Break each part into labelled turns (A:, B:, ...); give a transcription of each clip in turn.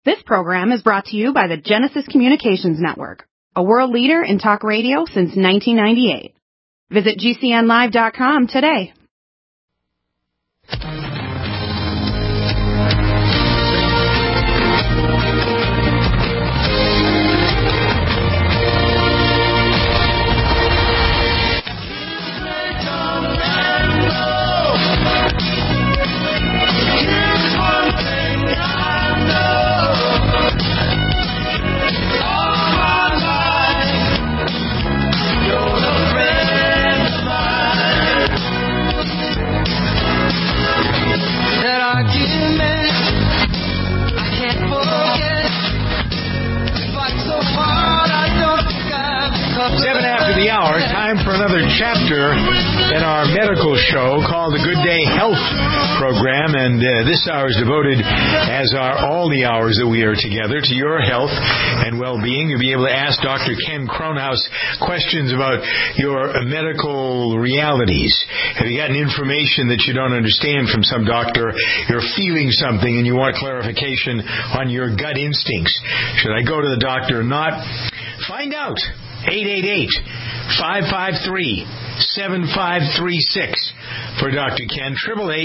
A: This program is brought to you by the Genesis Communications Network, a world leader in talk radio since 1998. Visit GCNlive.com today.
B: Time for another chapter in our medical show called the Good Day Health Program, and this hour is devoted, as are all the hours that we are together, to your health and well-being. You'll be able to ask Dr. Ken Kronhaus questions about your medical realities. Have you gotten information that you don't understand from some doctor? You're feeling something and you want clarification on your gut instincts. Should I go to the doctor or not? Find out. 888-553-7536 for Dr. Ken.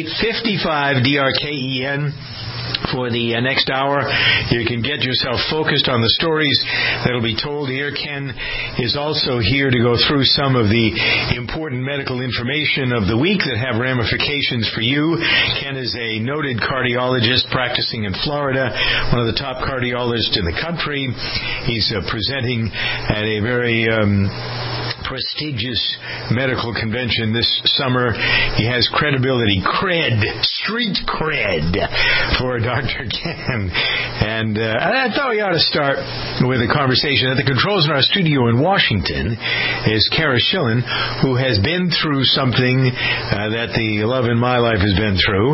B: 888-55-DRKEN. For the next hour, you can get yourself focused on the stories that will be told here. Ken is also here to go through some of the important medical information of the week that have ramifications for you. Ken is a noted cardiologist practicing in Florida, one of the top cardiologists in the country. He's presenting at a very prestigious medical convention this summer. He has credibility, street cred for Dr. Ken. And I thought we ought to start with a conversation. At the controls in our studio in Washington is Kara Schillen, who has been through something that the love in my life has been through,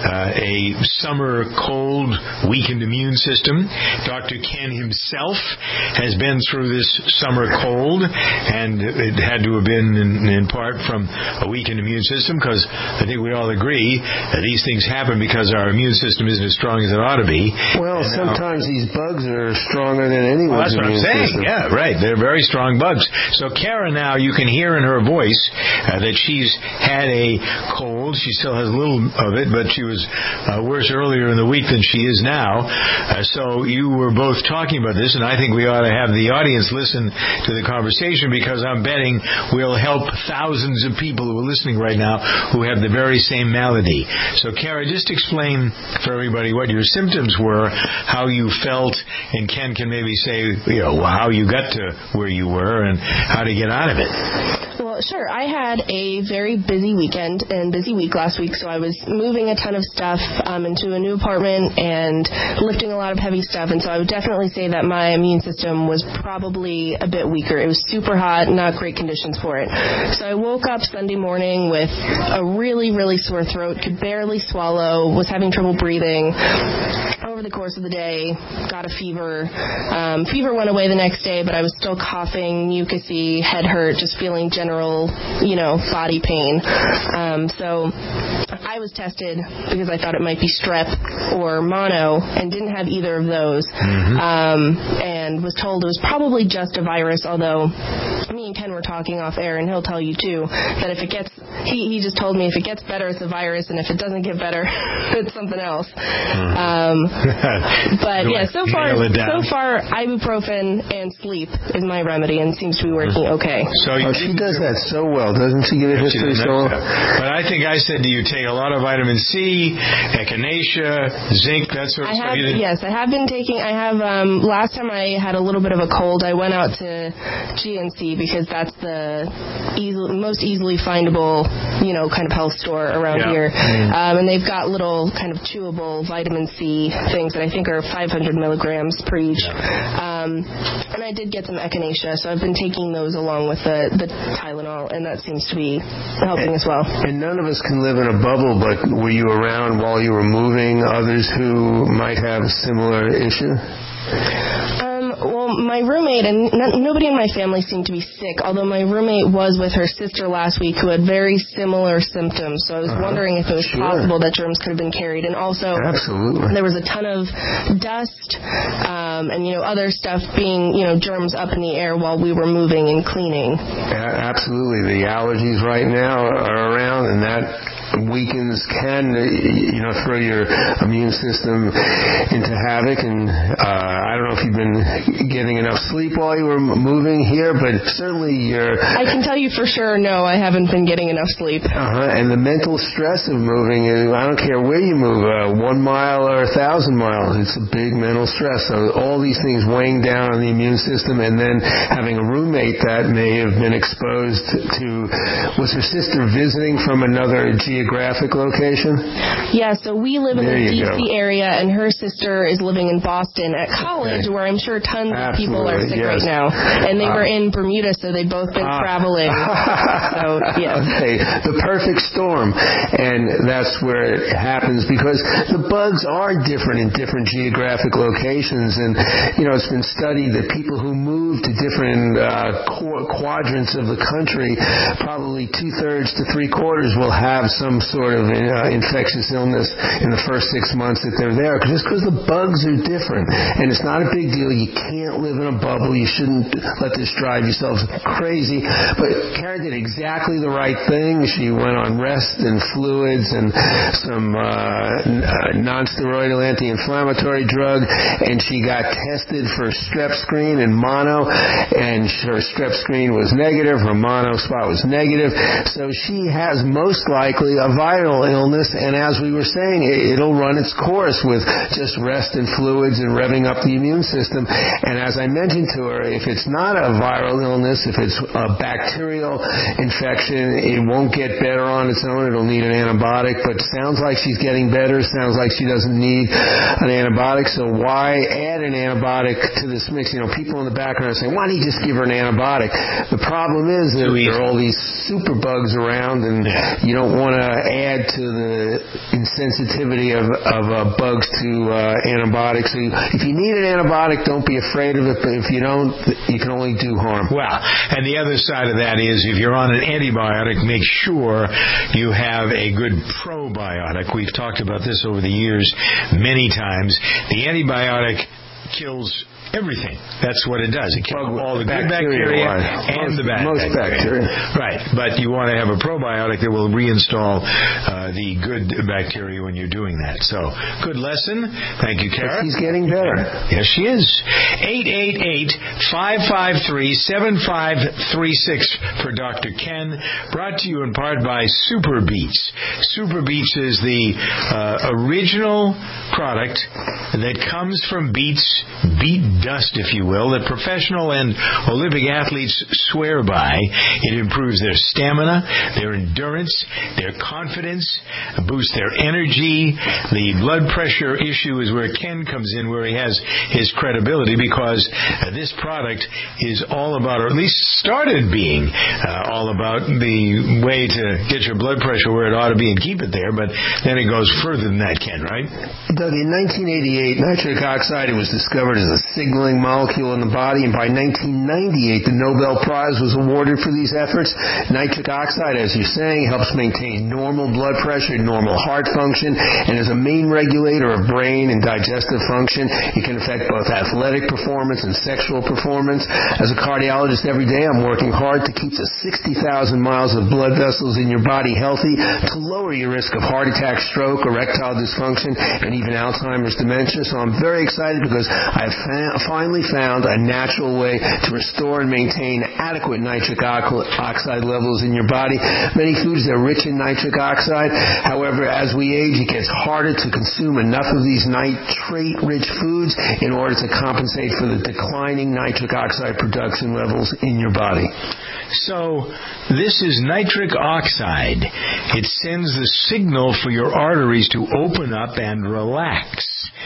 B: a summer cold, weakened immune system. Dr. Ken himself has been through this summer cold, and it had to have been in part from a weakened immune system, because I think we all agree that these things happen because our immune system isn't as strong as it ought to be.
C: Well, sometimes these bugs are stronger than anyone's immune system. That's what I'm saying.
B: Yeah, right. They're very strong bugs. So Kara now, you can hear in her voice that she's had a cold. She still has a little of it, but she was worse earlier in the week than she is now. So you were both talking about this, and I think we ought to have the audience listen to the conversation, because I'm betting we'll help thousands of people who are listening right now who have the very same malady. So Kara, just explain for everybody what your symptoms were, how you felt, and Ken can maybe say, how you got to where you were and how to get out of it.
D: Well, sure. I had a very busy weekend and busy week last week, so I was moving a ton of stuff into a new apartment and lifting a lot of heavy stuff, and so I would definitely say that my immune system was probably a bit weaker. It was super hot, not great conditions for it. So I woke up Sunday morning with a really, really sore throat, could barely swallow, was having trouble breathing. Over the course of the day, got a fever. Fever went away the next day, but I was still coughing, mucousy, head hurt, just feeling general, body pain. So I was tested because I thought it might be strep or mono, and didn't have either of those. And was told it was probably just a virus, although me and Ken were talking off air, and he'll tell you too that if it gets, he just told me if it gets better, it's a virus, and if it doesn't get better, it's something else. But yeah, so far ibuprofen and sleep is my remedy, and seems to be working okay.
C: So she does that so well, doesn't she? Give it history so well.
B: But I think I said to you, take a lot of vitamin C, echinacea, zinc, that sort of stuff.
D: Yes, I have been taking. I have. Last time I had a little bit of a cold, I went out to GNC, because that's the most easily findable, kind of health store around here. And they've got little kind of chewable vitamin C things that I think are 500 milligrams per each. And I did get some echinacea, so I've been taking those along with the Tylenol, and that seems to be helping as well.
C: And none of us can live in a bubble, but were you around while you were moving others who might have a similar issue?
D: Well, my roommate, and nobody in my family seemed to be sick, although my roommate was with her sister last week who had very similar symptoms. So I was wondering if it was possible that germs could have been carried. And also, there was a ton of dust and, other stuff being, germs up in the air while we were moving and cleaning.
C: Absolutely. The allergies right now are around, and that can throw your immune system into havoc. And I don't know if you've been getting enough sleep while you were moving here, but certainly
D: I can tell you for sure, no, I haven't been getting enough sleep.
C: And the mental stress of moving, I don't care where you move, 1 mile or 1,000 miles, it's a big mental stress. So all these things weighing down on the immune system, and then having a roommate that may have been exposed to, was her sister visiting from another geographic location?
D: Yeah, so we live in the D.C. area, and her sister is living in Boston at college, where I'm sure tons of people are sick right now. And they were in Bermuda, so they've both been traveling. So, yeah.
C: Okay, the perfect storm. And that's where it happens, because the bugs are different in different geographic locations. And, it's been studied that people who move to different quadrants of the country, probably 2/3 to 3/4 will have some sort of infectious illness in the first 6 months that they're there, just because the bugs are different. And it's not a big deal. You can't live in a bubble. You shouldn't let this drive yourselves crazy. But Karen did exactly the right thing. She went on rest and fluids and some non-steroidal anti-inflammatory drug, and she got tested for strep screen and mono, and her strep screen was negative, her mono spot was negative. So she has most likely a viral illness, and as we were saying, it'll run its course with just rest and fluids and revving up the immune system. And as I mentioned to her, if it's not a viral illness, if it's a bacterial infection, it won't get better on its own. It'll need an antibiotic, but sounds like she's getting better. Sounds like she doesn't need an antibiotic, so why add an antibiotic to this mix? People in the background are saying, why don't you just give her an antibiotic? The problem is that there are all these super bugs around, and you don't want to add to the insensitivity of bugs to antibiotics. So if you need an antibiotic, don't be afraid of it, but if you don't, you can only do harm.
B: Well, and the other side of that is, if you're on an antibiotic, make sure you have a good probiotic. We've talked about this over the years many times. The antibiotic kills everything. That's what it does. It kills all the good bacteria and the bad bacteria. Right. But you want to have a probiotic that will reinstall the good bacteria when you're doing that. So, good lesson. Thank you, Kara.
C: She's getting better.
B: Yes, she is. 888-553-7536 for Dr. Ken. Brought to you in part by Super Beets. Super Beets is the original product that comes from beets, beet dust, if you will, that professional and Olympic athletes swear by. It improves their stamina, their endurance, their confidence, boosts their energy. The blood pressure issue is where Ken comes in, where he has his credibility, because this product is all about, or at least started being all about, the way to get your blood pressure where it ought to be and keep it there, but then it goes further than that, Ken, right?
C: Doug, in 1988, nitric oxide was discovered as a signaling molecule in the body, and by 1998, the Nobel Prize was awarded for these efforts. Nitric oxide, as you're saying, helps maintain normal blood pressure, normal heart function, and is a main regulator of brain and digestive function. It can affect both athletic performance and sexual performance. As a cardiologist, every day I'm working hard to keep the 60,000 miles of blood vessels in your body healthy, to lower your risk of heart attack, stroke, erectile dysfunction, and even Alzheimer's dementia. So I'm very excited because I've finally found a natural way to restore and maintain adequate nitric oxide levels in your body. Many foods are rich in nitric oxide. However, as we age, it gets harder to consume enough of these nitrate-rich foods in order to compensate for the declining nitric oxide production levels in your body.
B: So, this is nitric oxide. It sends the signal for your arteries to open up and relax.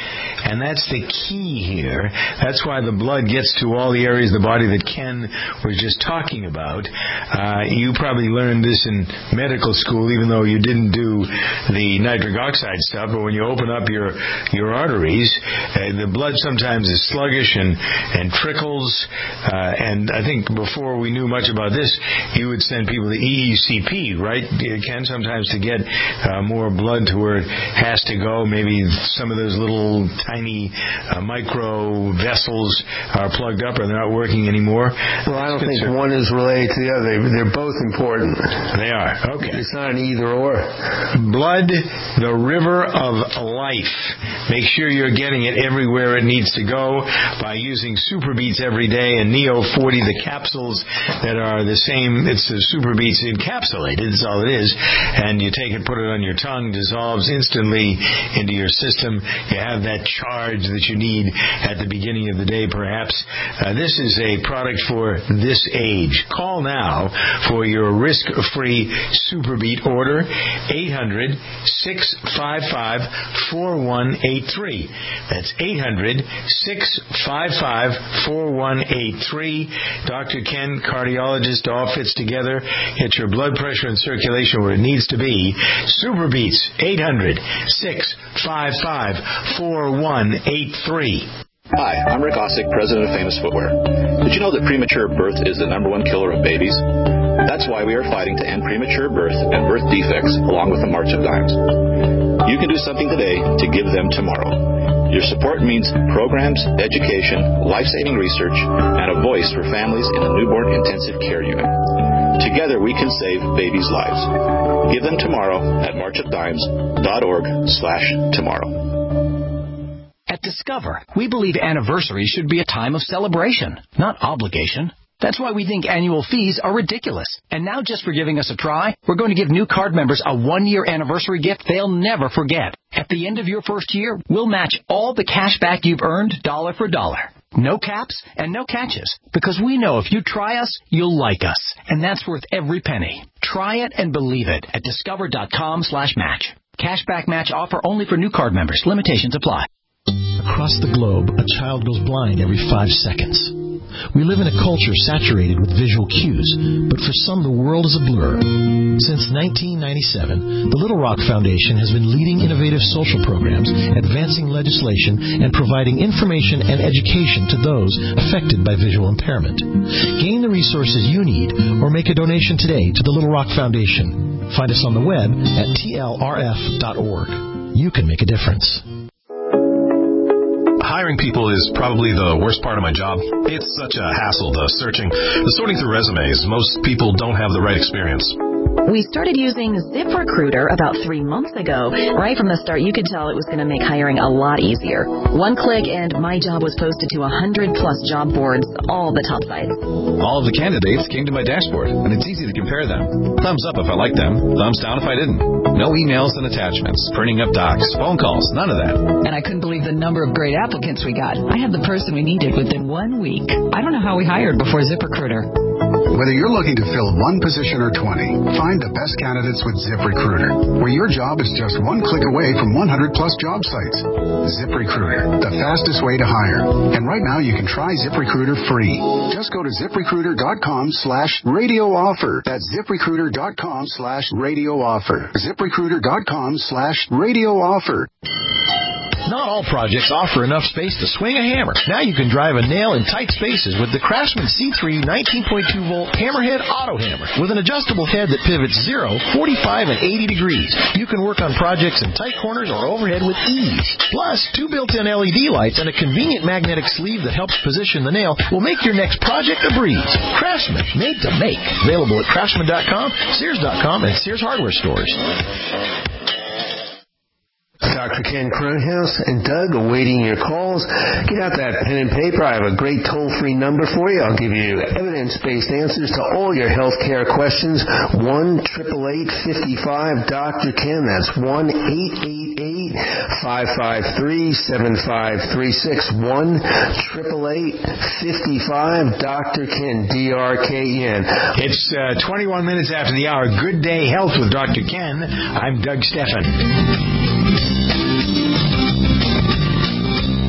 B: And that's the key here. That's why the blood gets to all the areas of the body that Ken was just talking about. You probably learned this in medical school, even though you didn't do the nitric oxide stuff, but when you open up your arteries, the blood sometimes is sluggish and trickles, and I think before we knew much about this, you would send people to EECP, right, Ken, sometimes to get more blood to where it has to go. Maybe some of those little tiny micro vessels are plugged up or they're not working anymore.
C: Well, I don't think one is related to the other. They're both important.
B: They are. Okay.
C: It's not an either or.
B: Blood, the river of life. Make sure you're getting it everywhere it needs to go by using Super Beets every day and Neo 40, the capsules that are the same. It's the Super Beets encapsulated. That's all it is. And you take it, put it on your tongue, dissolves instantly into your system. You have that charge that you need at the beginning of the day, perhaps. This is a product for this age. Call now for your risk-free Super Beet order, 800-655-4183. That's 800-655-4183. Dr. Ken, cardiologist, all fits together. Get your blood pressure and circulation where it needs to be. Super Beets, 800-655-4183.
E: Hi, I'm Rick Ossick, president of Famous Footwear. Did you know that premature birth is the #1 killer of babies? That's why we are fighting to end premature birth and birth defects along with the March of Dimes. You can do something today to give them tomorrow. Your support means programs, education, life-saving research, and a voice for families in a newborn intensive care unit. Together we can save babies' lives. Give them tomorrow at marchofdimes.org/tomorrow.
F: At Discover, we believe anniversaries should be a time of celebration, not obligation. That's why we think annual fees are ridiculous. And now, just for giving us a try, we're going to give new card members a 1-year anniversary gift they'll never forget. At the end of your first year, we'll match all the cash back you've earned dollar for dollar. No caps and no catches, because we know if you try us, you'll like us. And that's worth every penny. Try it and believe it at discover.com/match. Cashback match offer only for new card members. Limitations apply.
G: Across the globe, a child goes blind every 5 seconds. We live in a culture saturated with visual cues, but for some the world is a blur. Since 1997, the Little Rock Foundation has been leading innovative social programs, advancing legislation, and providing information and education to those affected by visual impairment. Gain the resources you need or make a donation today to the Little Rock Foundation. Find us on the web at tlrf.org. You can make a difference.
H: Hiring people is probably the worst part of my job. It's such a hassle, the sorting through resumes. Most people don't have the right experience.
I: We started using ZipRecruiter about 3 months ago. Right from the start, you could tell it was going to make hiring a lot easier. One click and my job was posted to 100-plus job boards, all the top sites.
H: All of the candidates came to my dashboard, and it's easy to compare them. Thumbs up if I liked them, thumbs down if I didn't. No emails and attachments, printing up docs, phone calls, none of that.
J: And I couldn't believe the number of great applicants we got. I had the person we needed within 1 week. I don't know how we hired before ZipRecruiter.
K: Whether you're looking to fill one position or 20, find the best candidates with ZipRecruiter, where your job is just one click away from 100-plus job sites. ZipRecruiter, the fastest way to hire. And right now you can try ZipRecruiter free. Just go to ZipRecruiter.com/radio offer. That's ZipRecruiter.com/radio offer. ZipRecruiter.com/radio offer.
G: Not all projects offer enough space to swing a hammer. Now you can drive a nail in tight spaces with the Craftsman C3 19.2-volt Hammerhead Auto Hammer. With an adjustable head that pivots 0, 45, and 80 degrees. You can work on projects in tight corners or overhead with ease. Plus, 2 built-in LED lights and a convenient magnetic sleeve that helps position the nail will make your next project a breeze. Craftsman, made to make. Available at Craftsman.com, Sears.com, and Sears Hardware stores.
C: Dr. Ken Cronhouse and Doug awaiting your calls. Get out that pen and paper. I have a great toll-free number for you. I'll give you evidence-based answers to all your health care questions. 1-888-55-Dr. Ken. That's 1-888-553-7536. 1-888-55-Dr. Ken. DRKN.
B: It's 21 minutes after the hour. Good Day Health with Dr. Ken. I'm Doug Stephan.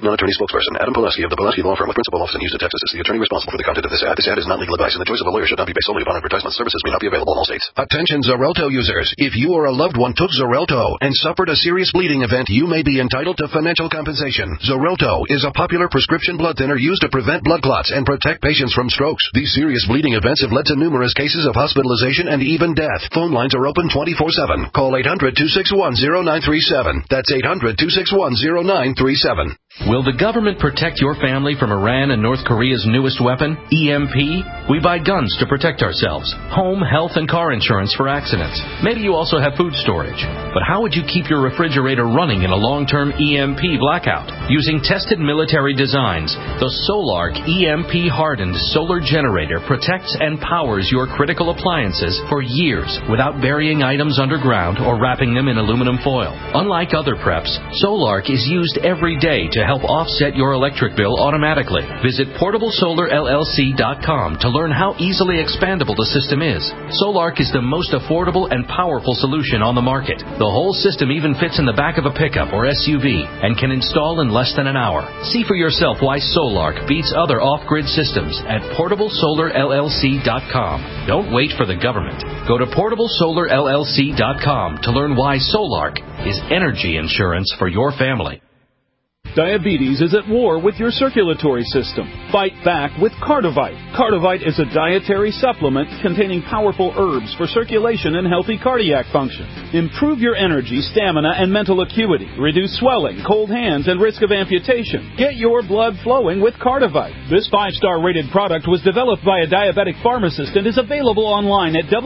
L: non-attorney spokesperson. Adam Pileski of the Pileski Law Firm with principal office in Houston, Texas is the attorney responsible for the content of this ad. This ad is not legal advice, and the choice of a lawyer should not be based solely upon advertisement. Services may not be available in all states.
M: Attention Xarelto users. If you or a loved one took Xarelto and suffered a serious bleeding event, you may be entitled to financial compensation. Xarelto is a popular prescription blood thinner used to prevent blood clots and protect patients from strokes. These serious bleeding events have led to numerous cases of hospitalization and even death. Phone lines are open 24/7. Call 800-261-0937. That's 800-261-0937.
N: Will the government protect your family from Iran and North Korea's newest weapon, EMP? We buy guns to protect ourselves, home, health, and car insurance for accidents. Maybe you also have food storage. But how would you keep your refrigerator running in a long-term EMP blackout? Using tested military designs, the Solark EMP-hardened solar generator protects and powers your critical appliances for years without burying items underground or wrapping them in aluminum foil. Unlike other preps, Solark is used every day to help offset your electric bill automatically. Visit PortableSolarLLC.com to learn how easily expandable the system is. Solark is the most affordable and powerful solution on the market. The whole system even fits in the back of a pickup or SUV and can install in less than an hour. See for yourself why Solark beats other off-grid systems at PortableSolarLLC.com. Don't wait for the government. Go to PortableSolarLLC.com to learn why Solark is energy insurance for your family.
O: Diabetes is at war with your circulatory system. Fight back with Cardivite. Cardivite is a dietary supplement containing powerful herbs for circulation and healthy cardiac function. Improve your energy, stamina, and mental acuity. Reduce swelling, cold hands, and risk of amputation. Get your blood flowing with Cardivite. This 5-star rated product was developed by a diabetic pharmacist and is available online at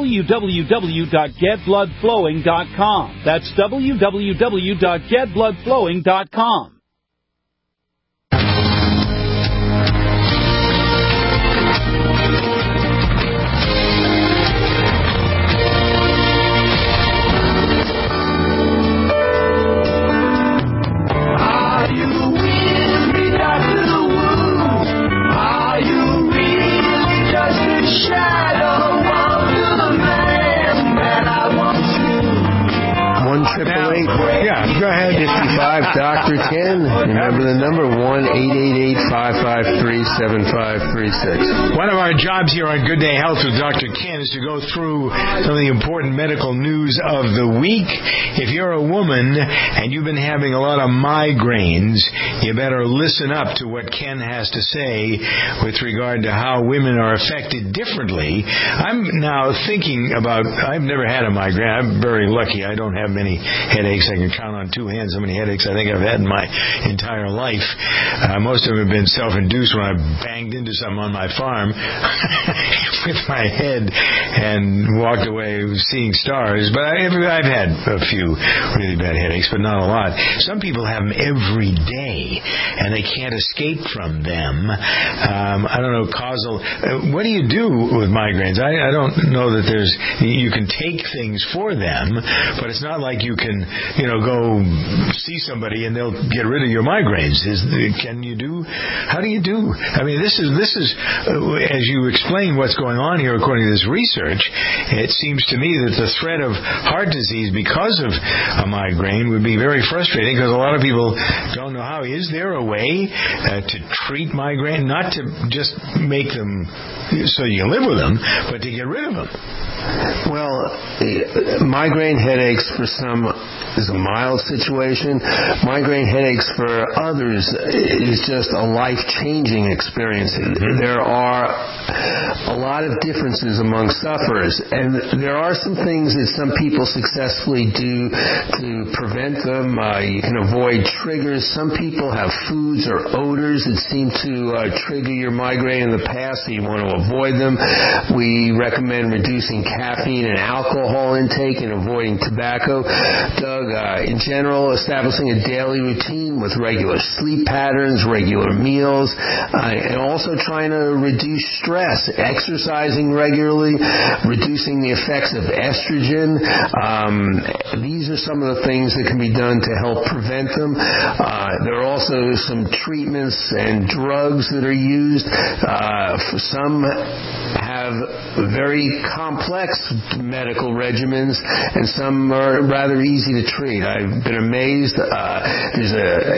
O: www.getbloodflowing.com. That's www.getbloodflowing.com.
B: Go ahead.
C: 55 Dr. Ken. Remember the number 1-888-553-7536.
B: One of our jobs here on Good Day Health with Dr. Ken is to go through some of the important medical news of the week. If you're a woman and you've been having a lot of migraines, you better listen up to what Ken has to say with regard to how women are affected differently. I'm now thinking about, I've never had a migraine. I'm very lucky. I don't have many headaches. I can count on two hands how many headaches I think I've had in my entire life. Most of them have been self-induced when I banged into something on my farm with my head and walked away seeing stars. But I've had a few really bad headaches, but not a lot. Some people have them every day, and they can't escape from them. I don't know, causal. What do you do with migraines? I don't know that you can take things for them, but it's not like you can, go see somebody and they'll get rid of your migraines. How do you do? I mean, this is as you explain what's going on here according to this research, it seems to me that the threat of heart disease because of a migraine would be very frustrating because a lot of people don't know how. Is there a way to treat migraine, not to just make them so you can live with them, but to get rid of them?
C: Well, migraine headaches for some is a mild situation. Migraine headaches for others is just a life-changing experience. There are a lot of differences among sufferers, and there are some things that some people successfully do to prevent them. You can avoid triggers. Some people have foods or odors that seem to trigger your migraine in the past, so you want to avoid them. We recommend reducing caffeine and alcohol intake and avoiding tobacco. Doug, in general, establishing a daily routine with regular sleep patterns, regular meals, and also trying to reduce stress, exercising regularly, reducing the effects of estrogen. These are some of the things that can be done to help prevent them. There are also some treatments and drugs that are used. For some have have very complex medical regimens, and some are rather easy to treat. I've been amazed. There's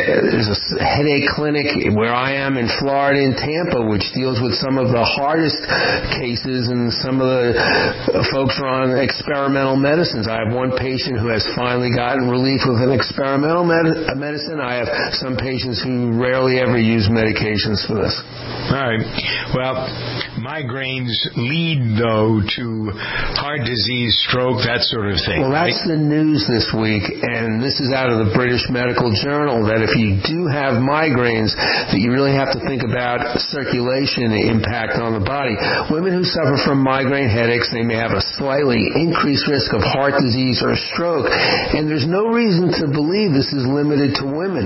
C: a headache clinic where I am in Florida, in Tampa, which deals with some of the hardest cases, and some of the folks are on experimental medicines. I have one patient who has finally gotten relief with an experimental medicine. I have some patients who rarely ever use medications for this.
B: All right. Well, migraines lead, though, to heart disease, stroke, that sort of thing.
C: Well, that's the news this week, and this is out of the British Medical Journal, that if you do have migraines, that you really have to think about circulation impact on the body. Women who suffer from migraine headaches, they may have a slightly increased risk of heart disease or stroke, and there's no reason to believe this is limited to women.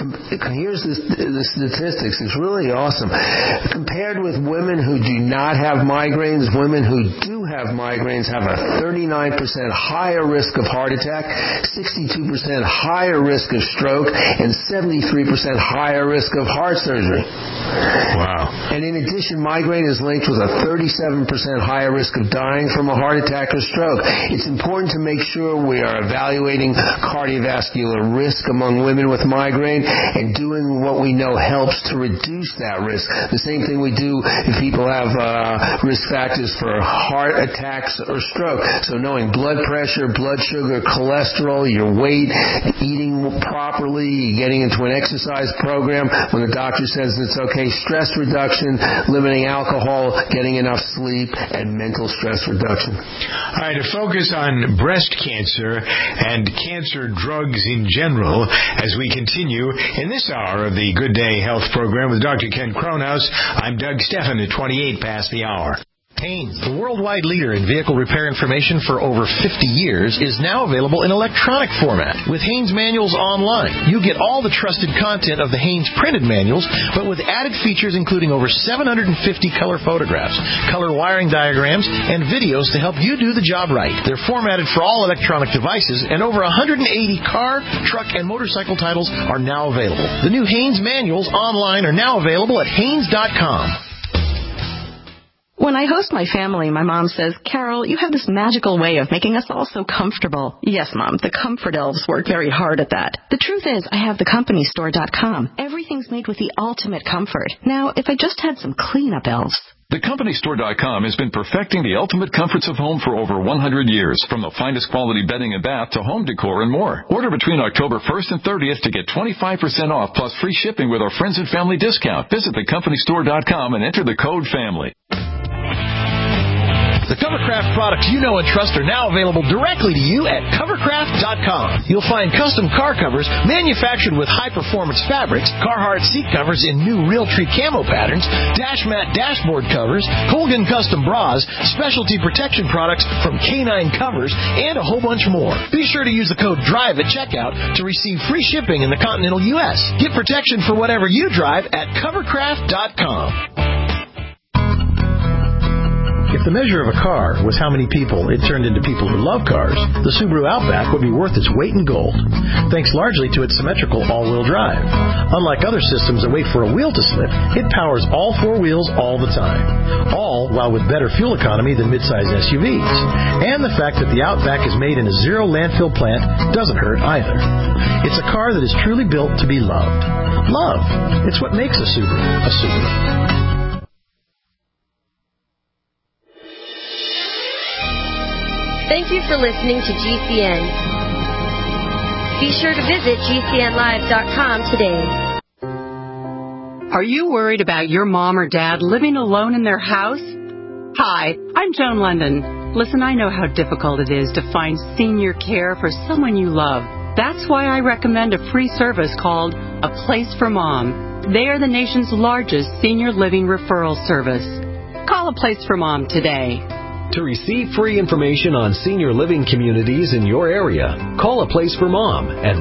C: Here's the statistics. It's really awesome. Compared with women who do not have migraines, women who do have migraines have a 39% higher risk of heart attack, 62% higher risk of stroke, and 73% higher risk of heart surgery.
B: Wow.
C: And in addition, migraine is linked with a 37% higher risk of dying from a heart attack or stroke. It's important to make sure we are evaluating cardiovascular risk among women with migraine and doing what we know helps to reduce that risk. The same thing we do if people have risk factors for heart attacks or stroke. So knowing blood pressure, blood sugar, cholesterol, your weight, eating properly, getting into an exercise program when the doctor says it's okay, stress reduction, limiting alcohol, getting enough sleep, and mental stress reduction.
B: All right, to focus on breast cancer and cancer drugs in general as we continue in this hour of the Good Day Health program with Dr. Ken Kronhaus. I'm Doug Stephan at 28 past the hour.
G: Haynes, the worldwide leader in vehicle repair information for over 50 years, is now available in electronic format. With Haynes Manuals Online, you get all the trusted content of the Haynes printed manuals, but with added features including over 750 color photographs, color wiring diagrams, and videos to help you do the job right. They're formatted for all electronic devices, and over 180 car, truck, and motorcycle titles are now available. The new Haynes Manuals Online are now available at Haynes.com.
I: When I host my family, my mom says, Carol, you have this magical way of making us all so comfortable. Yes, Mom, the comfort elves work very hard at that. The truth is, I have theCompanyStore.com. Everything's made with the ultimate comfort. Now, if I just had some cleanup elves.
P: TheCompanyStore.com has been perfecting the ultimate comforts of home for over 100 years. From the finest quality bedding and bath to home decor and more. Order between October 1st and 30th to get 25% off plus free shipping with our friends and family discount. Visit TheCompanyStore.com and enter the code FAMILY.
G: The Covercraft products you know and trust are now available directly to you at Covercraft.com. You'll find custom car covers manufactured with high-performance fabrics, Carhartt seat covers in new Realtree camo patterns, Dash Mat dashboard covers, Colgan custom bras, specialty protection products from K9 Covers, and a whole bunch more. Be sure to use the code DRIVE at checkout to receive free shipping in the continental U.S. Get protection for whatever you drive at Covercraft.com. If the measure of a car was how many people it turned into people who love cars, the Subaru Outback would be worth its weight in gold, thanks largely to its symmetrical all-wheel drive. Unlike other systems that wait for a wheel to slip, it powers all four wheels all the time, all while with better fuel economy than midsize SUVs. And the fact that the Outback is made in a zero landfill plant doesn't hurt either. It's a car that is truly built to be loved. Love. It's what makes a Subaru a Subaru.
Q: Thank you for listening to GCN. Be sure to visit GCNlive.com today.
A: Are you worried about your mom or dad living alone in their house? Hi, I'm Joan London. Listen, I know how difficult it is to find senior care for someone you love. That's why I recommend a free service called A Place for Mom. They are the nation's largest senior living referral service. Call A Place for Mom today.
R: To receive free information on senior living communities in your area, call A Place for Mom at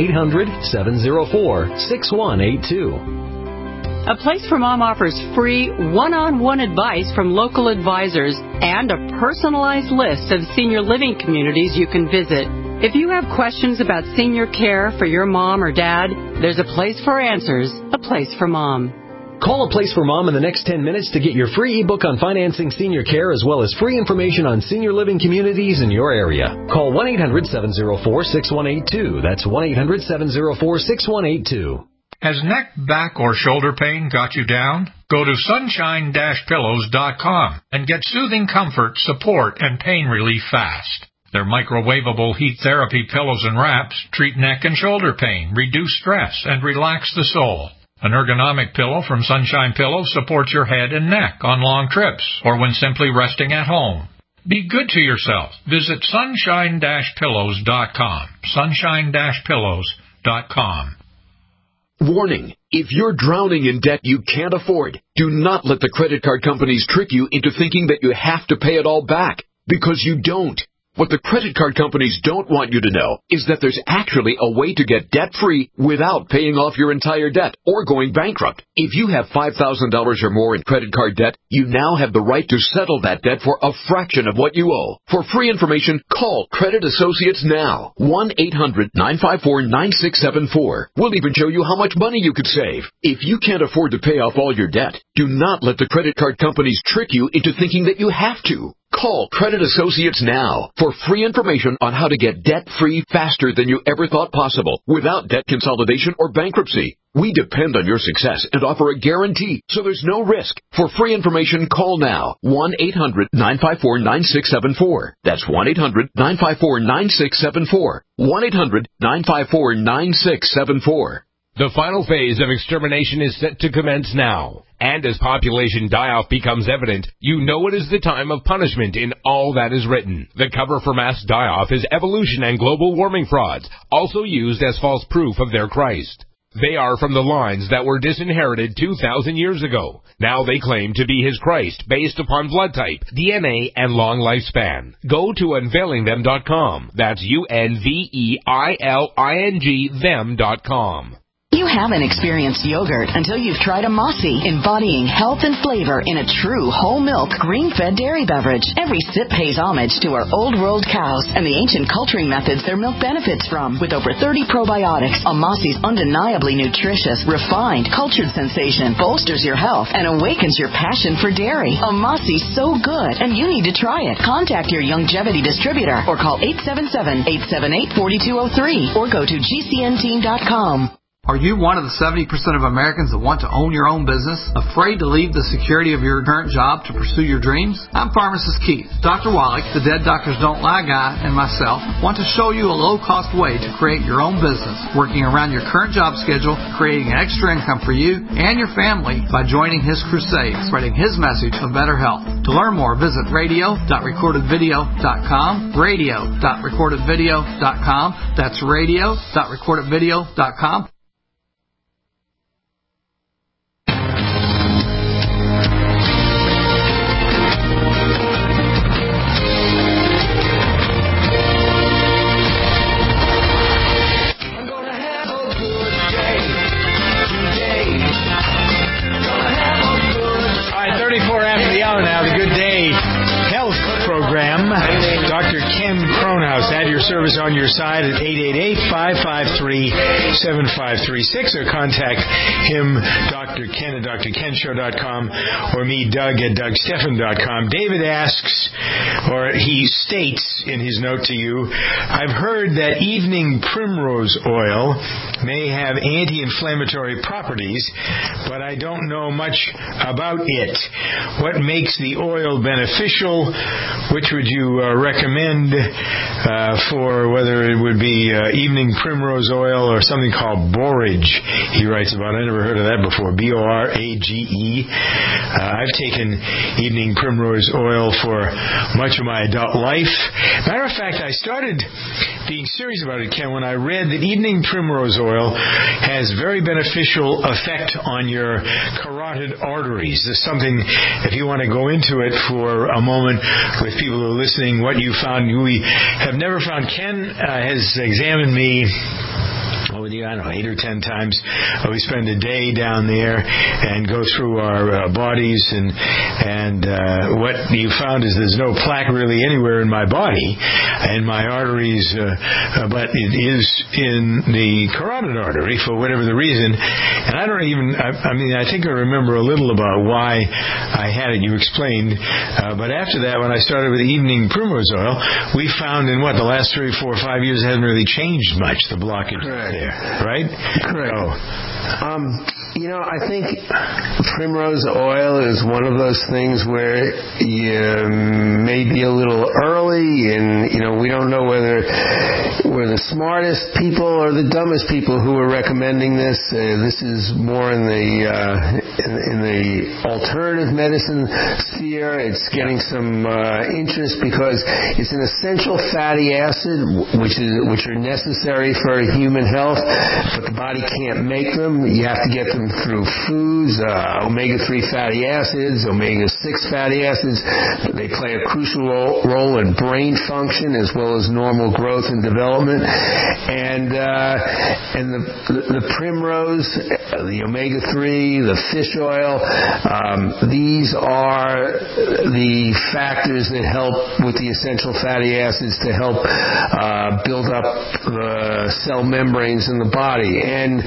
R: 1-800-704-6182.
A: A Place for Mom offers free one-on-one advice from local advisors and a personalized list of senior living communities you can visit. If you have questions about senior care for your mom or dad, there's a place for answers, A Place for Mom.
R: Call A Place for Mom in the next 10 minutes to get your free ebook on financing senior care as well as free information on senior living communities in your area. Call 1-800-704-6182. That's 1-800-704-6182.
S: Has neck, back, or shoulder pain got you down? Go to sunshine-pillows.com and get soothing comfort, support, and pain relief fast. Their microwavable heat therapy pillows and wraps treat neck and shoulder pain, reduce stress, and relax the soul. An ergonomic pillow from Sunshine Pillows supports your head and neck on long trips or when simply resting at home. Be good to yourself. Visit sunshine-pillows.com. Sunshine-pillows.com.
T: Warning. If you're drowning in debt you can't afford, do not let the credit card companies trick you into thinking that you have to pay it all back, because you don't. What the credit card companies don't want you to know is that there's actually a way to get debt-free without paying off your entire debt or going bankrupt. If you have $5,000 or more in credit card debt, you now have the right to settle that debt for a fraction of what you owe. For free information, call Credit Associates now. 1-800-954-9674. We'll even show you how much money you could save. If you can't afford to pay off all your debt, do not let the credit card companies trick you into thinking that you have to. Call Credit Associates now for free information on how to get debt-free faster than you ever thought possible without debt consolidation or bankruptcy. We depend on your success and offer a guarantee, so there's no risk. For free information, call now. 1-800-954-9674. That's 1-800-954-9674. 1-800-954-9674.
U: The final phase of extermination is set to commence now. And as population die-off becomes evident, you know it is the time of punishment in all that is written. The cover for mass die-off is evolution and global warming frauds, also used as false proof of their Christ. They are from the lines that were disinherited 2,000 years ago. Now they claim to be his Christ based upon blood type, DNA, and long lifespan. Go to unveilingthem.com. That's UNVEILING them.com.
I: You haven't experienced yogurt until you've tried a Mossy, embodying health and flavor in a true whole milk, green-fed dairy beverage. Every sip pays homage to our old world cows and the ancient culturing methods their milk benefits from. With over 30 probiotics, a Mossy's undeniably nutritious, refined, cultured sensation bolsters your health and awakens your passion for dairy. A Mossy's so good, and you need to try it. Contact your Youngevity distributor or call 877-878-4203 or go to gcnteam.com.
V: Are you one of the 70% of Americans that want to own your own business? Afraid to leave the security of your current job to pursue your dreams? I'm Pharmacist Keith. Dr. Wallach, the Dead Doctors Don't Lie guy, and myself want to show you a low-cost way to create your own business, working around your current job schedule, creating an extra income for you and your family by joining his crusade, spreading his message of better health. To learn more, visit radio.recordedvideo.com, radio.recordedvideo.com. That's radio.recordedvideo.com.
B: Dr. Ken Cronhaus at your service on your side at 888-553-7536 or contact him, Dr. Ken at drkenshow.com or me, Doug at dougstephan.com. David asks, or he states in his note to you, I've heard that evening primrose oil may have anti-inflammatory properties, but I don't know much about it. What makes the oil beneficial? Which would you recommend for whether it would be evening primrose oil or something called borage, he writes about. I never heard of that before. B-O-R-A-G-E. I've taken evening primrose oil for much of my adult life. Matter of fact, I started being serious about it, Ken, when I read that evening primrose oil has very beneficial effect on your carotid arteries. This is something, if you want to go into it for a moment with people who are listening, what you found. We have never found. Ken has examined me with you, I don't know, 8 or 10 times. We spend a day down there and go through our bodies, and what you found is there's no plaque really anywhere in my body, in my arteries, but it is in the carotid artery for whatever the reason. And I don't even, I think I remember a little about why I had it. You explained. But after that, when I started with evening primrose oil, we found in the last 3, 4, 5 years, it hasn't really changed much, the blockage there, right?
C: Correct. I think primrose oil is one of those things where you may be a little early, and we don't know whether we're the smartest people or the dumbest people who are recommending this. This is more in the alternative medicine sphere. It's getting some interest because it's an essential fatty acid, which are necessary for human health, but the body can't make them. You have to get them through foods, omega-3 fatty acids, omega-6 fatty acids. They play a crucial role in brain function as well as normal growth and development. And the primrose, the omega-3, the fish oil, these are the factors that help with the essential fatty acids to help build up the cell membranes in the body. And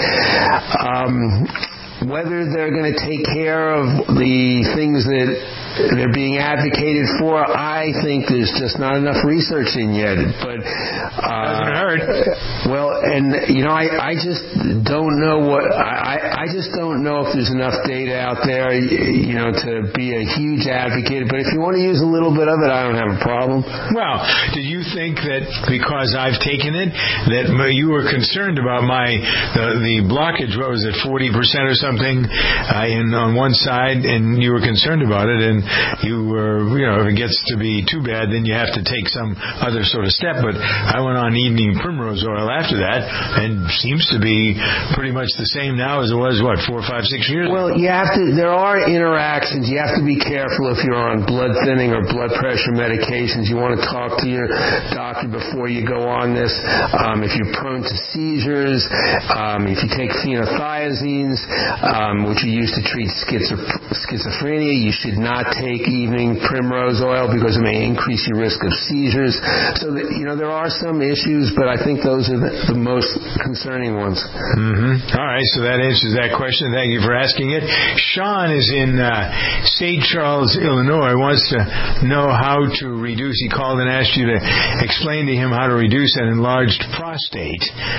C: whether they're going to take care of the things that they're being advocated for, I think there's just not enough research in yet. But
B: doesn't hurt.
C: Well, and I just don't know I just don't know if there's enough data out there, to be a huge advocate. But if you want to use a little bit of it, I don't have a problem.
B: Well, do you think that because I've taken it, that you were concerned about the blockage? What was it, 40% or something on one side, and you were concerned about it, and you were, if it gets to be too bad, then you have to take some other sort of step. But I went on evening primrose oil after that, and seems to be pretty much the same now as it was, 4, 5, 6 years ago?
C: Well, there are interactions. You have to be careful if you're on blood thinning or blood pressure medications. You want to talk to your doctor before you go on this. If you're prone to seizures, if you take phenothiazines, which are used to treat schizophrenia, you should not take evening primrose oil because it may increase your risk of seizures. So there are some issues, but I think those are the most concerning ones.
B: Mm-hmm. All right, so that answers that question. Thank you for asking it. Sean is in St. Charles, Illinois. Wants to know how to reduce. He called and asked you to explain to him how to reduce an enlarged prostate.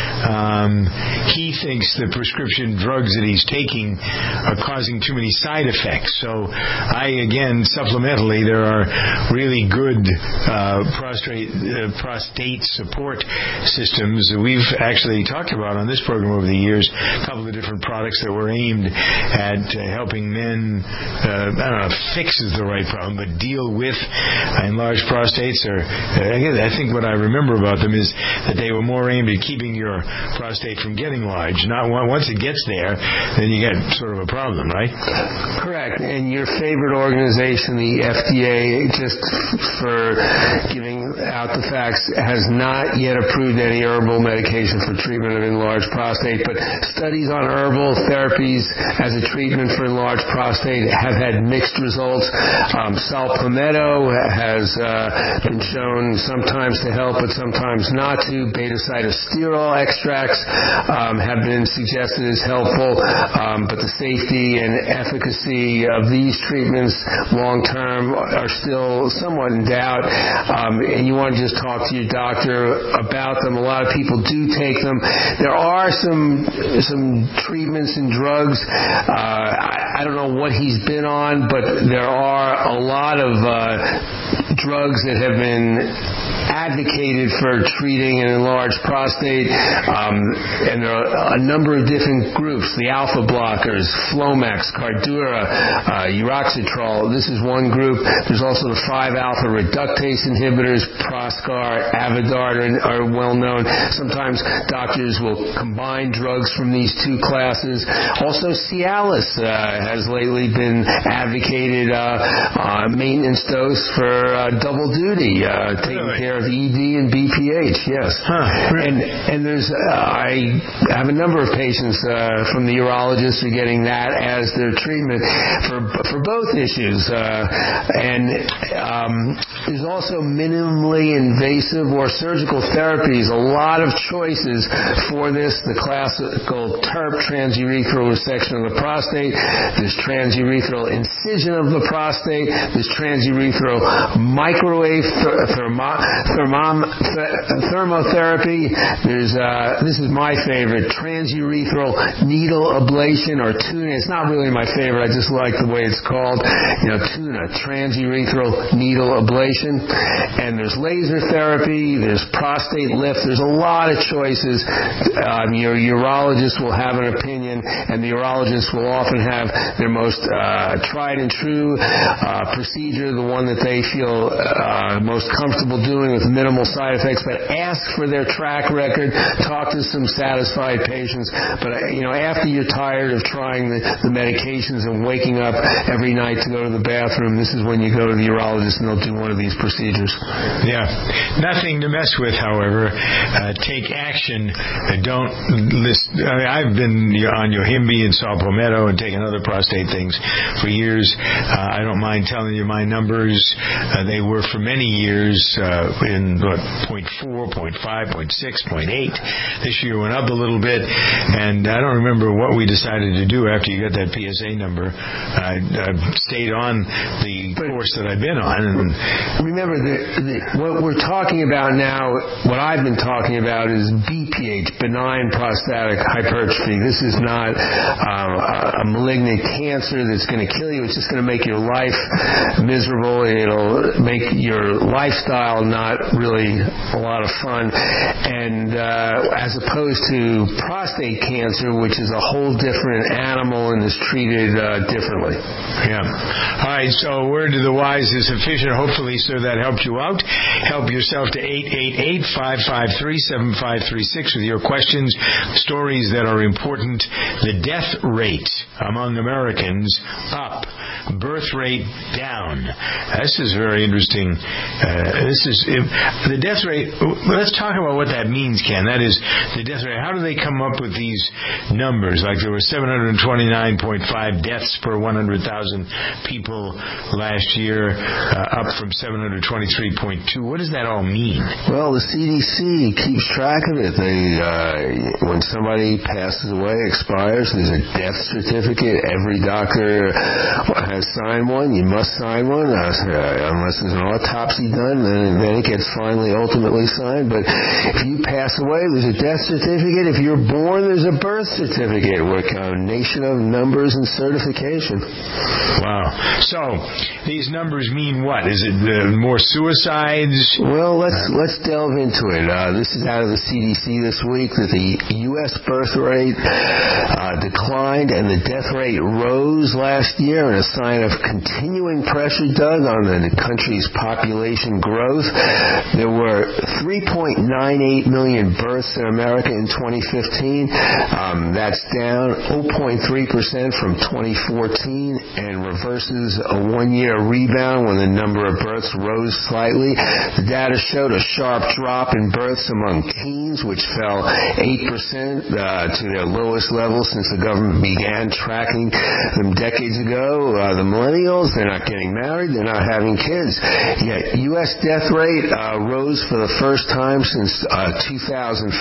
B: He thinks the prescription drugs that he's taking are causing too many side effects. So again, supplementally, there are really good prostate support systems that we've actually talked about on this program over the years. A couple of different products that were aimed at helping men, I don't know if fix is the right problem, but deal with enlarged prostates. I think what I remember about them is that they were more aimed at keeping your prostate from getting large. Not once it gets there, then you get sort of a problem, right?
C: Correct. And your favorite organization, the FDA, just for giving out the facts, has not yet approved any herbal medication for treatment of enlarged prostate, but studies on herbal therapies as a treatment for enlarged prostate have had mixed results. Sal palmetto has been shown sometimes to help, but sometimes not to. Beta-cytosterol extracts have been suggested as helpful, but the safety and efficacy of these treatments long-term are still somewhat in doubt, and you want to just talk to your doctor about them. A lot of people do take them. There are some treatments and drugs. I don't know what he's been on, but there are a lot of drugs that have been advocated for treating an enlarged prostate, and there are a number of different groups. The alpha blockers, Flomax, Cardura, Uroxetrol. this is one group. There's also the 5-alpha reductase inhibitors, Proscar, Avodart are well known. Sometimes doctors will combine drugs from these two classes. Also, Cialis has lately been advocated maintenance dose for double duty, taking care of ED and BPH. Yes, and there's I have a number of patients from the urologists who are getting that as their treatment for both issues. There's also minimally invasive or surgical therapies. A lot of choices for this. The classical TURP, transurethral resection of the prostate. There's transurethral incision of the prostate. There's transurethral microwave thermotherapy. There's this is my favorite, transurethral needle ablation, or TUNA. It's not really my favorite. I just like the way it's called. TUNA, transurethral needle ablation. And there's laser therapy. There's prostate lift. There's a lot of choices. Your urologist will have an opinion, and the urologist will often have their most tried and true procedure, the one that they feel most comfortable doing with minimal side effects. But ask for their track record. Talk to some satisfied patients. But after you're tired of trying the medications and waking up every night to go to the bathroom, this is when you go to the urologist and they'll do one of these procedures.
B: Yeah. Nothing to mess with, however. Take action. Don't list. I've been on Yohimbe and saw Palmetto and taken other prostate things for years. I don't mind telling you my numbers. They were for many years in 0.4, 0.5, 0.6, 0.8. This year went up a little bit, and I don't remember what we decided to do after you got that PSA number. I stayed on the course that I've been on. And
C: remember, what we're talking about now, what I've been talking about is BPH, benign prostatic hypertrophy. This is not a malignant cancer that's going to kill you. It's just going to make your life miserable. It'll make your lifestyle not really a lot of fun. And as opposed to prostate cancer, which is a whole different animal and is treated differently.
B: Yeah. All right, so word to the wise is sufficient, hopefully, so that helped you out. Help yourself to 888-553-7536 with your questions, stories that are important. The death rate among Americans up, birth rate down. This is very interesting. The death rate, let's talk about what that means, Ken. That is the death rate. How do they come up with these numbers? Like there were 729.5 deaths per 100,000 people last year, up from 723.2. What does that all mean?
C: Well, the CDC keeps track of it. When somebody passes away, expires, there's a death certificate. Every doctor has signed one. You must sign one, unless there's an autopsy done, then it gets ultimately signed. But if you pass away, there's a death certificate. If you're born, there's a birth certificate. We're a nation of numbers and certification.
B: Wow. So these numbers mean what? Is it more suicides?
C: Well, let's delve into it. This is out of the CDC this week, that the U.S. birth rate declined and the death rate rose last year, in a sign of continuing pressure, Doug, on the country's population growth. There were 3.98 million births in America in 2015. That's down 0.3% from 2014 and reverses a one-year rebound when the number of births rose slightly. The data showed a sharp drop in births among teens, which fell 8% to their lowest level since the government began tracking them decades ago. The millennials, they're not getting married, they're not having kids. Yet U.S. death rate rose for the first time since 2005.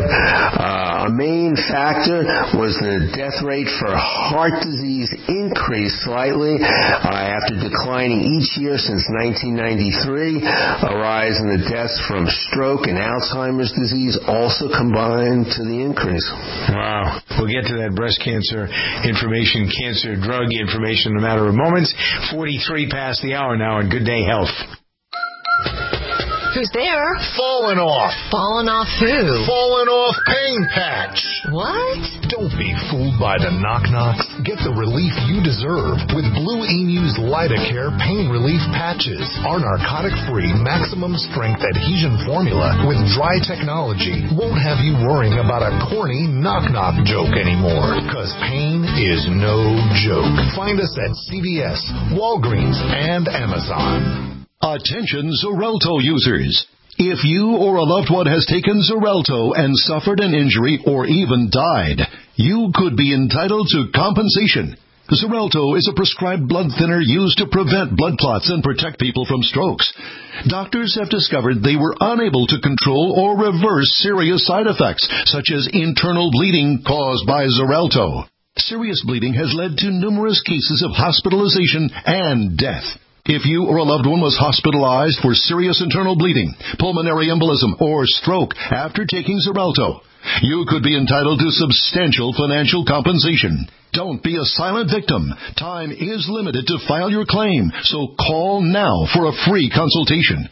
C: A main factor was the death rate for heart disease increased slightly after declining each year since 1993. A rise in the deaths from stroke and Alzheimer's disease also combined to the increase.
B: Wow. We'll get to that breast cancer information, cancer drug information in a matter of moments. 43 past the hour now on Good Day Health.
D: Who's there?
E: Falling off.
D: Falling off who?
E: Falling off pain patch.
D: What?
E: Don't be fooled by the knock-knocks. Get the relief you deserve with Blue Emu's Lidocare pain relief patches. Our narcotic-free, maximum-strength adhesion formula with dry technology won't have you worrying about a corny knock-knock joke anymore. Because pain is no joke. Find us at CVS, Walgreens, and Amazon.
W: Attention Xarelto users. If you or a loved one has taken Xarelto and suffered an injury or even died, you could be entitled to compensation. Xarelto is a prescribed blood thinner used to prevent blood clots and protect people from strokes. Doctors have discovered they were unable to control or reverse serious side effects, such as internal bleeding caused by Xarelto. Serious bleeding has led to numerous cases of hospitalization and death. If you or a loved one was hospitalized for serious internal bleeding, pulmonary embolism, or stroke after taking Xarelto, you could be entitled to substantial financial compensation. Don't be a silent victim. Time is limited to file your claim, so call now for a free consultation.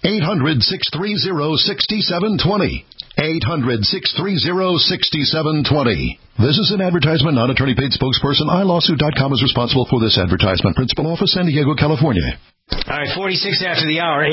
W: 800-630-6720. 800-630-6720. This is an advertisement, not attorney-paid spokesperson. iLawsuit.com is responsible for this advertisement. Principal office, San Diego, California.
B: All right, 46 after the hour,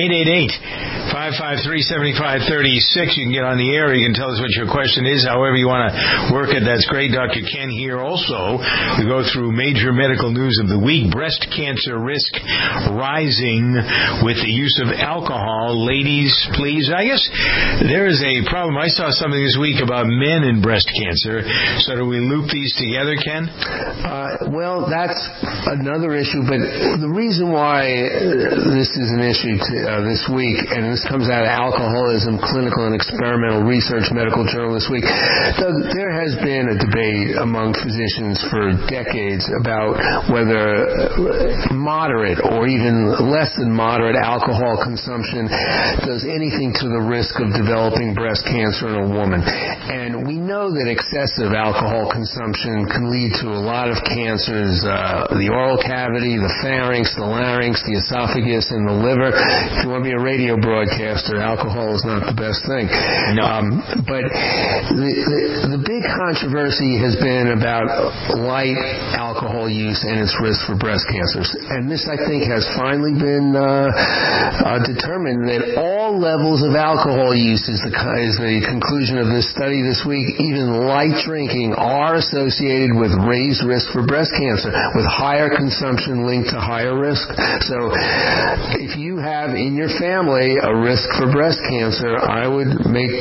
B: 888-553-7536. You can get on the air. You can tell us what your question is, however you want to work it. That's great. Dr. Ken here also. We go through major medical news of the week. Breast cancer risk rising with the use of alcohol. Ladies, please. I guess there is a problem. I saw something this week about men and breast cancer. So do we loop these together, Ken?
C: Well, that's another issue, but the reason why this is an issue this week, and this comes out of Alcoholism Clinical and Experimental Research Medical Journal this week. Doug, there has been a debate among physicians for decades about whether moderate or even less than moderate alcohol consumption does anything to the risk of developing breast cancer in a woman. And we know that excessive alcohol consumption can lead to a lot of cancers, the oral cavity, the pharynx, the larynx, the esophagus, and the liver. If you want to be a radio broadcaster, alcohol is not the best thing.
B: No.
C: But the big controversy has been about light alcohol use and its risk for breast cancers. And this, I think, has finally been determined that all levels of alcohol use is the conclusion of this study this week. Even light drinking are associated with raised risk for breast cancer, with higher consumption linked to higher risk. So if you have in your family a risk for breast cancer, I would make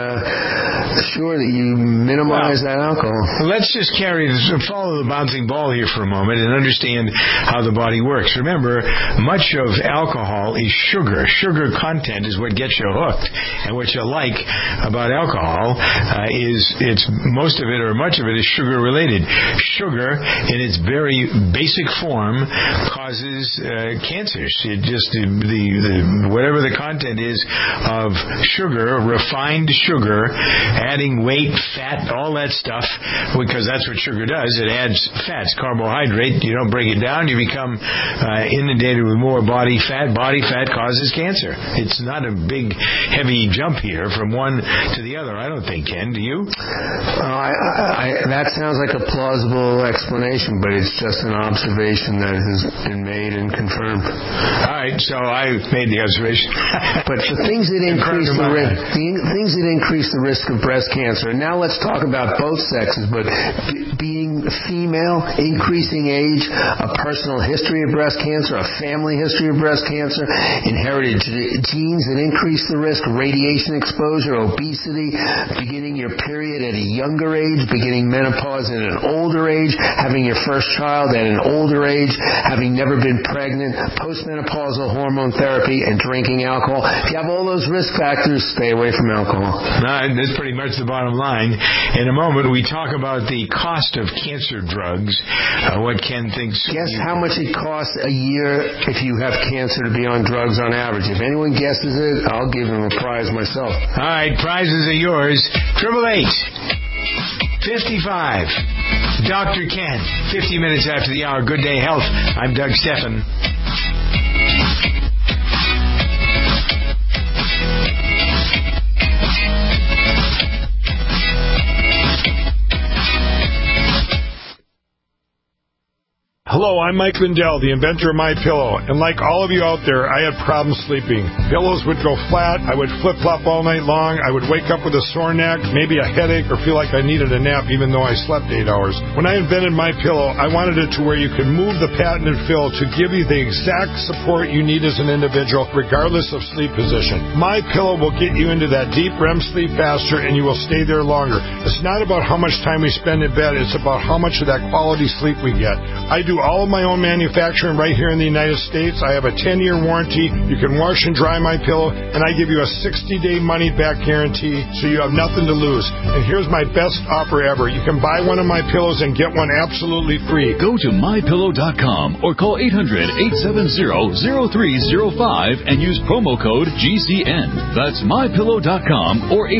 C: sure that you minimize that alcohol.
B: Let's just follow the bouncing ball here for a moment and understand how the body works. Remember, much of alcohol is sugar. Sugar content is what gets you hooked. And what you like about alcohol is most of it or much of it is sugar related. Sugar, in its very basic form, causes cancers. It just whatever the content is of sugar, refined sugar, adding weight, fat, all that stuff, because that's what sugar does. It adds fats, carbohydrate. You don't break it down, you become inundated with more body fat. Body fat causes cancer. It's not a big, heavy jump here from one to the other, I don't think, Ken. Do you?
C: That sounds like a plausible explanation, but it's just an observation that has been made and confirmed.
B: All right, so I made the observation.
C: But the things that increase the risk of breast cancer. And now let's talk about both sexes, but being female, increasing age, a personal history of breast cancer, a family history of breast cancer, inherited genes that increase the risk, radiation exposure, obesity, beginning your period at a younger age, beginning menopause at an older age, having your first child at an older age, having never been pregnant, postmenopausal hormone therapy, and drinking alcohol. If you have all those risk factors, stay away from alcohol.
B: That's pretty much the bottom line. In a moment, we talk about the cost of cancer drugs. What Ken thinks.
C: Guess how much it costs a year if you have cancer to be on drugs on average. If anyone guesses it, I'll give them a prize myself.
B: All right, prizes are yours. 888-55. Dr. Ken, 50 minutes after the hour. Good Day Health. I'm Doug Stephan.
F: Hello, I'm Mike Lindell, the inventor of MyPillow, and like all of you out there, I had problems sleeping. Pillows would go flat, I would flip-flop all night long, I would wake up with a sore neck, maybe a headache, or feel like I needed a nap even though I slept 8 hours. When I invented MyPillow, I wanted it to where you could move the patented fill to give you the exact support you need as an individual, regardless of sleep position. MyPillow will get you into that deep REM sleep faster, and you will stay there longer. It's not about how much time we spend in bed, it's about how much of that quality sleep we get. I do all of my own manufacturing right here in the United States. I have a 10-year warranty. You can wash and dry MyPillow, and I give you a 60-day money-back guarantee, so you have nothing to lose. And here's my best offer ever. You can buy one of my pillows and get one absolutely free.
H: Go to MyPillow.com or call 800-870-0305 and use promo code GCN. That's MyPillow.com or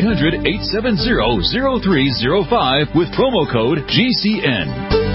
H: 800-870-0305 with promo code GCN.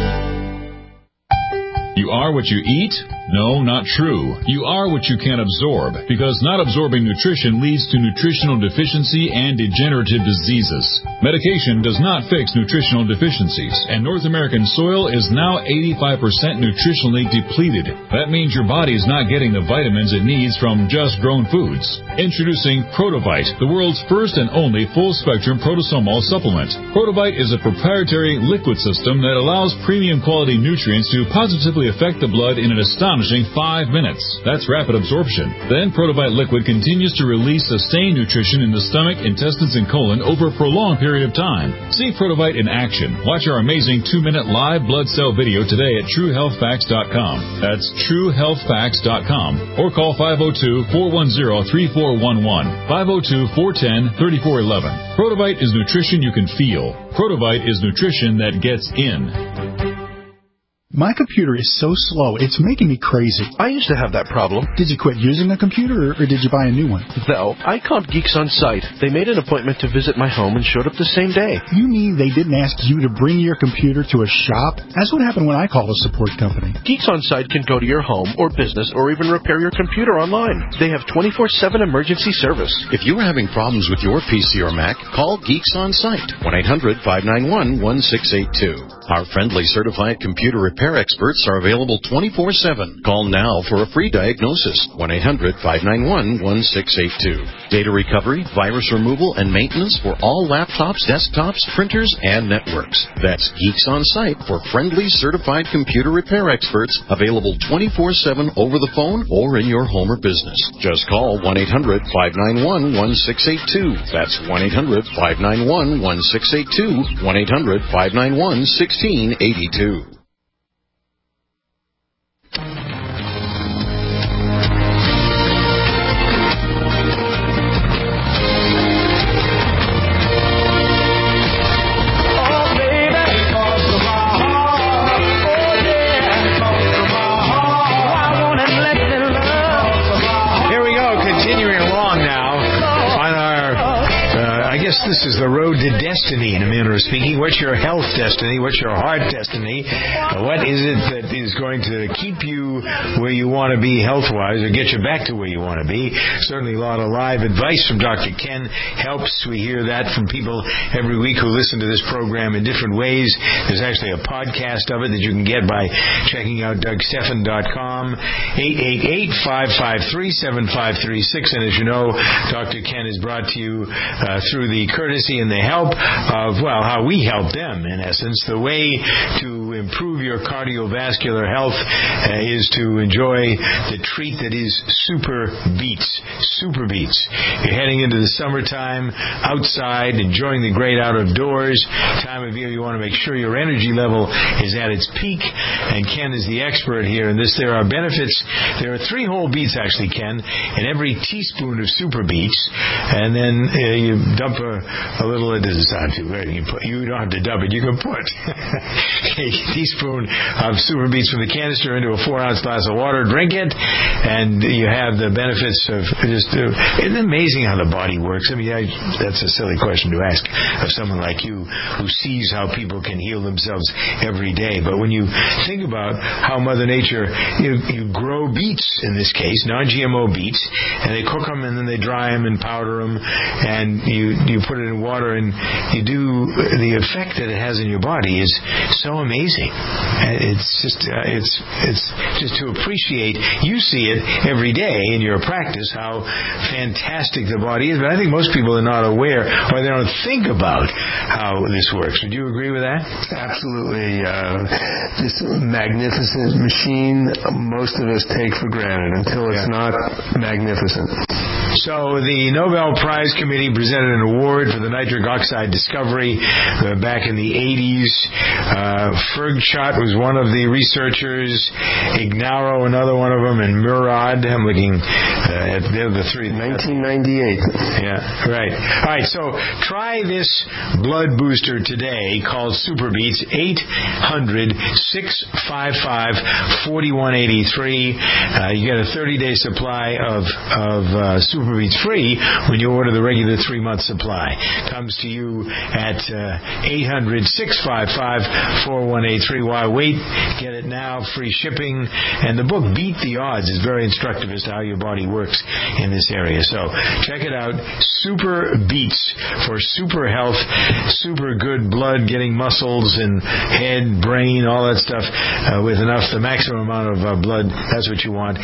J: You are what you eat? No, not true. You are what you can absorb, because not absorbing nutrition leads to nutritional deficiency and degenerative diseases. Medication does not fix nutritional deficiencies, and North American soil is now 85% nutritionally depleted. That means your body is not getting the vitamins it needs from just grown foods. Introducing Protovite, the world's first and only full-spectrum protosomal supplement. Protovite is a proprietary liquid system that allows premium quality nutrients to positively affect the blood in an astonishing 5 minutes. That's rapid absorption. Then Protovite liquid continues to release sustained nutrition in the stomach, intestines, and colon over a prolonged period of time. See Protovite in action. Watch our amazing 2-minute live blood cell video today at TrueHealthFacts.com. That's TrueHealthFacts.com. Or call 502-410-3411. 502-410-3411. Protovite is nutrition you can feel. Protovite is nutrition that gets in.
X: My computer is so slow, it's making me crazy.
Y: I used to have that problem.
X: Did you quit using the computer, or did you buy a new one?
Y: No, I called Geeks On Site. They made an appointment to visit my home and showed up the same day.
X: You mean they didn't ask you to bring your computer to a shop? That's what happened when I called a support company.
Y: Geeks On Site can go to your home or business or even repair your computer online. They have 24/7 emergency service.
M: If you are having problems with your PC or Mac, call Geeks On Site, 1-800-591-1682. Our friendly certified computer repair experts are available 24/7. Call now for a free diagnosis, 1-800-591-1682. Data recovery, virus removal, and maintenance for all laptops, desktops, printers, and networks. That's Geeks On Site for friendly certified computer repair experts, available 24/7 over the phone or in your home or business. Just call 1-800-591-1682. That's 1-800-591-1682, 1-800-591-1682.
B: This is the road to destiny, in a manner of speaking. What's your health destiny? What's your heart destiny? What is it that is going to keep you where you want to be health-wise or get you back to where you want to be? Certainly a lot of live advice from Dr. Ken helps. We hear that from people every week who listen to this program in different ways. There's actually a podcast of it that you can get by checking out DougStephan.com, 888-553-7536. And as you know, Dr. Ken is brought to you through the courtesy and the help of, well, how we help them, in essence. The way to improve your cardiovascular health is to enjoy the treat that is Super Beets. Super Beets. You're heading into the summertime, outside, enjoying the great out of doors. Time of year you want to make sure your energy level is at its peak, and Ken is the expert here in this. There are benefits. There are 3 whole beets, actually, Ken, in every teaspoon of Super Beets, and then you dump a little of this. You don't have to dump it. You can put a teaspoon of Super Beets from the canister into a 4-ounce glass of water. Drink it, and you have the benefits of just. It's amazing how the body works. I mean, that's a silly question to ask of someone like you who sees how people can heal themselves every day. But when you think about how Mother Nature, you grow beets in this case, non-GMO beets, and they cook them and then they dry them and powder them, and you put it in water, and you do the effect that it has in your body is so amazing. amazing. It's just to appreciate. You see it every day in your practice how fantastic the body is, but I think most people are not aware or they don't think about how this works. Would you agree with that?
C: Absolutely. This magnificent machine, most of us take for granted until it's not magnificent.
B: So the Nobel Prize Committee presented an award for the nitric oxide discovery back in the 80s. Fergshot was one of the researchers, Ignaro another one of them, and Murad. I'm looking at the other three.
C: 1998.
B: Yeah, right. All right, so try this blood booster today called Super Beats, 800-655-4183. You get a 30-day supply of Super Beats free when you order the regular 3-month supply. Comes to you at 800-655-4183. Why wait? Get it now, free shipping. And the book Beat the Odds is very instructive as to how your body works in this area. So check it out. Super Beats for super health, super good blood, getting muscles and head, brain, all that stuff with the maximum amount of blood. That's what you want.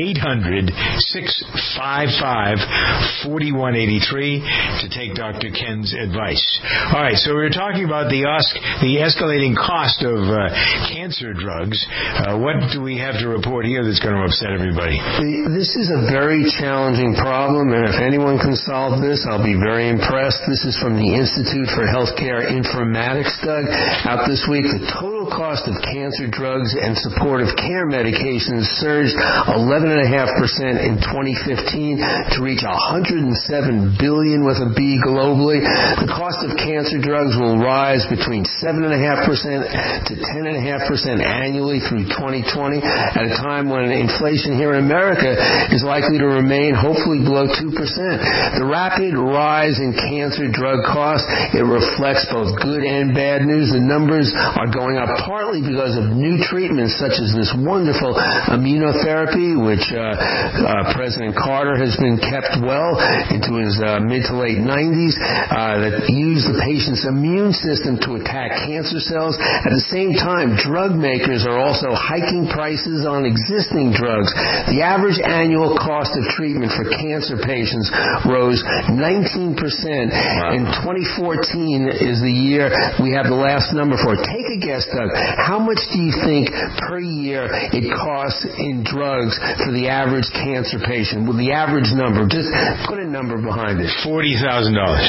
B: 800-655-4183 to take Dr. Ken's advice. All right, so we were talking about the escalating cost of cancer drugs. What do we have to report here that's going to upset everybody?
C: This is a very challenging problem, and if anyone can solve this, I'll be very impressed. This is from the Institute for Healthcare Informatics, Doug. Out this week, the total cost of cancer drugs and supportive care medications surged 11.5% in 2015 to reach $107 billion with a B globally. The cost of cancer drugs will rise between 7.5% to 10.5% annually through 2020 at a time when inflation here in America is likely to remain hopefully below 2%. The rapid rise in cancer drug costs, it reflects both good and bad news. The numbers are going up partly because of new treatments such as this wonderful immunotherapy, which President Carter has been kept well into his mid to late 90s, that use the patient's immune system to attack cancer cells. At the same time, drug makers are also hiking prices on existing drugs. The average annual cost of treatment for cancer patients rose 19%. In 2014 is the year we have the last number for. Take a guess, Doug. How much do you think per year it costs in drugs for the average cancer patient? Well, the average number, just put a number behind it.
B: $40,000.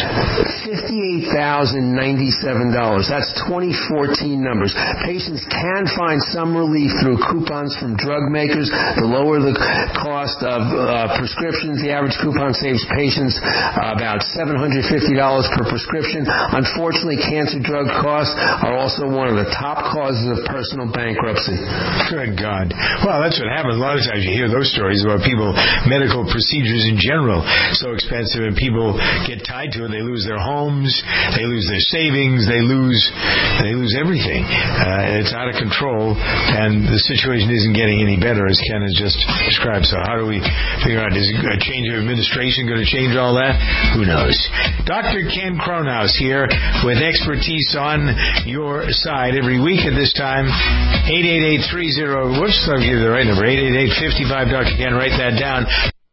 C: $58,097. That's 2014 numbers. Patients can find some relief through coupons from drug makers. The lower the cost of prescriptions, the average coupon saves patients about $750 per prescription. Unfortunately, cancer drug costs are also one of the top causes of personal bankruptcy.
B: Good God. Well, that's what happens. A lot of times you hear those stories about people, medical procedures in general, so expensive, and people get tied to it. They lose their homes, they lose their savings, they lose everything. It's out of control, and the situation isn't getting any better, as Ken has just described. So how do we figure out, is a change of administration going to change all that? Who knows? Dr. Ken Kronhaus here with expertise on your side every week at this time. 888-30, whoops, I'll give you the right number, 888-55 Dr. Ken, write that down.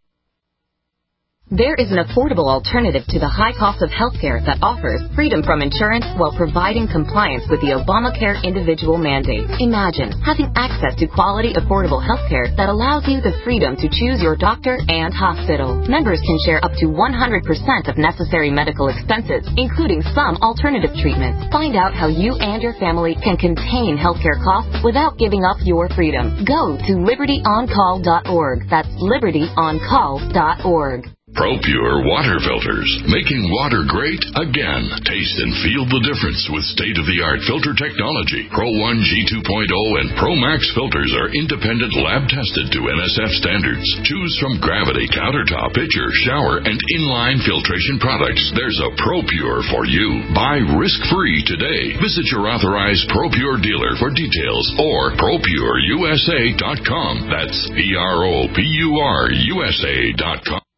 I: There is an affordable alternative to the high cost of healthcare that offers freedom from insurance while providing compliance with the Obamacare individual mandate. Imagine having access to quality, affordable healthcare that allows you the freedom to choose your doctor and hospital. Members can share up to 100% of necessary medical expenses, including some alternative treatments. Find out how you and your family can contain healthcare costs without giving up your freedom. Go to libertyoncall.org. That's libertyoncall.org.
K: ProPure water filters, making water great again. Taste and feel the difference with state-of-the-art filter technology. Pro 1 G2.0 and Pro Max filters are independent lab-tested to NSF standards. Choose from Gravity, Countertop, Pitcher, Shower, and Inline filtration products. There's a ProPure for you. Buy risk-free today. Visit your authorized ProPure dealer for details or ProPureUSA.com. That's ProPureUSA.com.